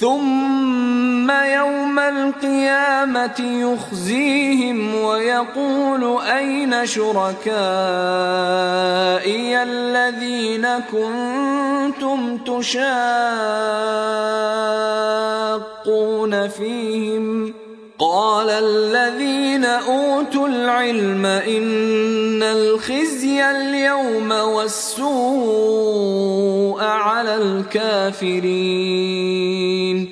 ثم يوم القيامة يخزيهم ويقول أين شركائي الذين كنتم تشاقون فيهم قال الذين أوتوا العلم إن الخزي اليوم والسوء على الكافرين